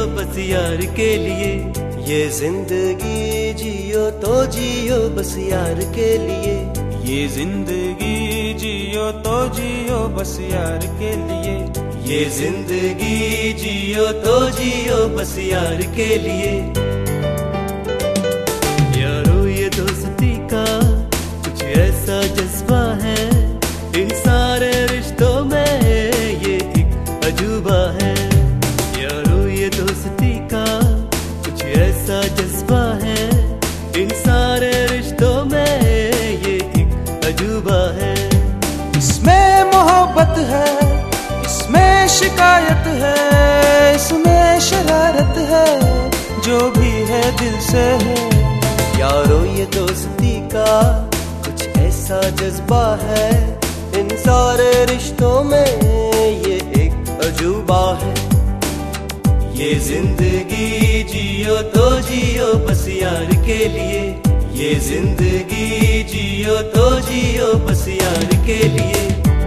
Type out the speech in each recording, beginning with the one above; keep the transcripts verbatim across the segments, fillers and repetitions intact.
बस यार के लिए। ये जिंदगी जियो तो जियो बस यार के लिए। ये जिंदगी जियो तो जियो बस यार के लिए। ये जिंदगी जियो तो जियो बस यार के लिए। यारो ये दोस्ती का कुछ ऐसा जज्बा है, इन सारे रिश्तों में ये एक अजूबा है। यारो ये दोस्ती का कुछ ऐसा जज्बा है, इन सारे रिश्तों में ये एक अजूबा है। इसमें मोहब्बत है, इसमें शिकायत है, इसमें शरारत है, जो भी है दिल से है। यारो ये दोस्ती का कुछ ऐसा जज्बा है, इन सारे रिश्तों में ये एक अजूबा है। ये जिंदगी जियो तो जियो बस यार के लिए। ये जिंदगी जियो तो जियो बस यार के लिए।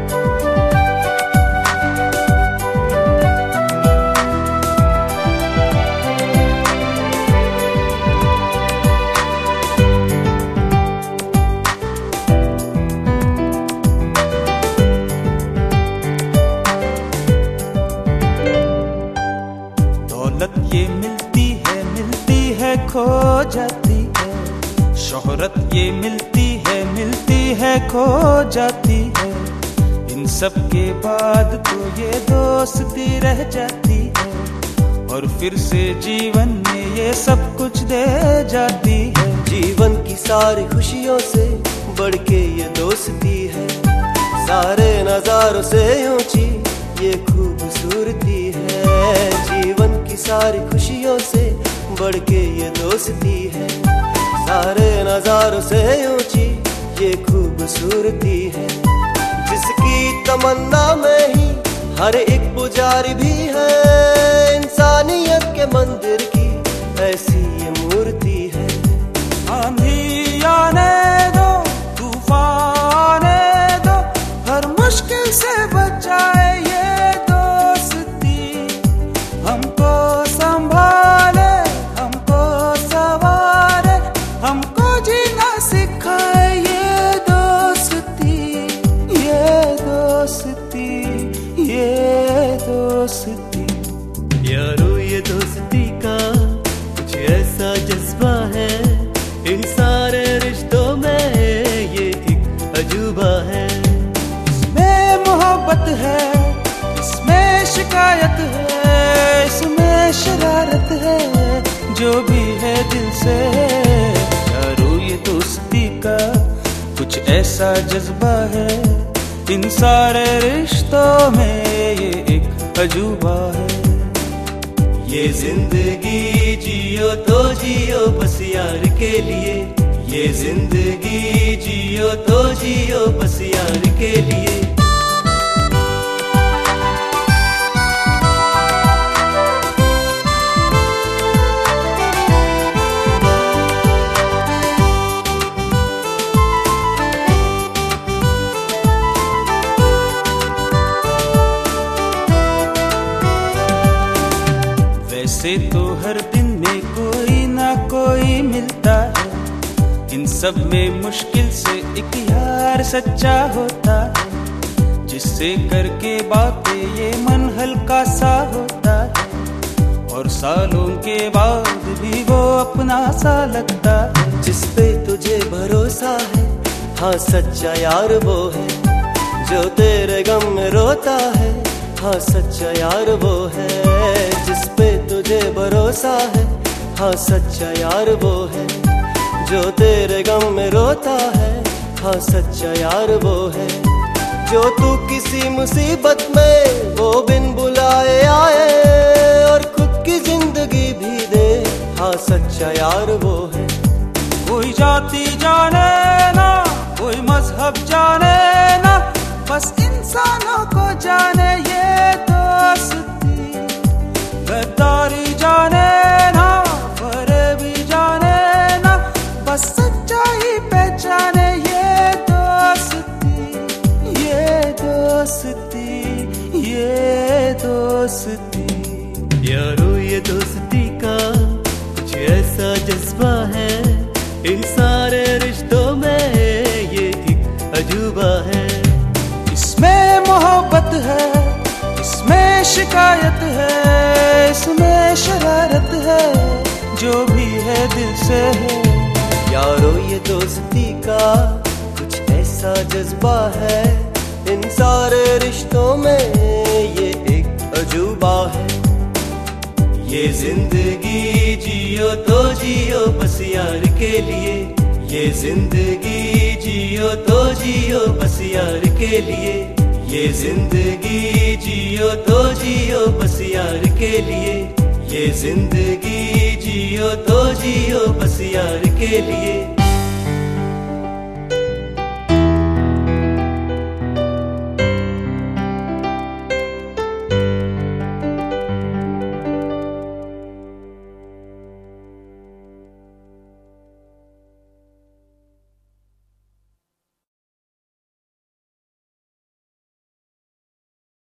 दौलत ये मिलती है मिलती है खो जाती है, शोहरत ये मिलती है मिलती है खो जाती है। इन सब के बाद तो ये दोस्ती रह जाती है, और फिर से जीवन में ये सब कुछ दे जाती है। जीवन की सारी खुशियों से बढ़ के ये दोस्ती है, सारे नजारों से ऊंची ये खूबसूरती है। जीवन की सारी खुशियों से बढ़ के ये दोस्ती है, सारे नजारों से ऊंची ये खूबसूरती है। जिसकी तमन्ना में ही हर एक पुजारी भी है, इंसानियत के मंदिर की ऐसी ये मूर्ति है। आंधी आने दो, तूफान आने दो, हर मुश्किल से बचाए ये दोस्ती। हमको संभाले, हमको सवारे, हमको जीना सिखाए ये दोस्ती। ये दोस्ती, ये दोस्ती। यारो ये दोस्ती का कुछ ऐसा जज्बा है, इन सारे रिश्तों में ये एक अजूबा है। इसमें मोहब्बत है, इसमें शिकायत है, इसमें शरारत है, जो भी है दिल से है। यारो ये दोस्ती का कुछ ऐसा जज्बा है, इन सारे रिश्तों में ये एक अजूबा है। ये जिंदगी जियो तो जियो बस यार के लिए। ये जिंदगी जियो तो जियो बस यार के लिए। वैसे तो हर दिन में कोई ना कोई मिलता है, इन सब में मुश्किल से एक यार सच्चा होता है, जिससे करके बातें ये मन हल्का सा होता है, और सालों के बाद भी वो अपना सा लगता है। जिस पे तुझे भरोसा है, हाँ सच्चा यार वो है, जो तेरे गम में रोता है, हाँ सच्चा यार वो है। जिस पे तुझे भरोसा है, हाँ सच्चा यार वो है, जो तेरे गम में रोता है, हाँ सच्चा यार वो है। जो तू किसी मुसीबत में वो बिन बुलाए आए, और खुद की जिंदगी भी दे, हाँ सच्चा यार वो है। कोई जाति जाने ना, कोई मजहब जाने ना, बस इंसानों को जाने ये दोस्ती। गद्दारी जाने ना, फरेबी जाने ना, बस सच्चाई पहचाने ये दोस्ती। ये दोस्ती, ये दोस्ती। यारो ये दोस्ती शिकायत है, इसमें शरारत है, जो भी है दिल से है। यारो ये दोस्ती का कुछ ऐसा जज्बा है, इन सारे रिश्तों में ये एक अजूबा है। ये जिंदगी जियो तो जियो बस यार के लिए, ये जिंदगी जियो तो जियो बस यार के लिए, ये जिंदगी जियो तो जियो बस यार के लिए, ये जिंदगी जियो तो जियो बस यार के लिए।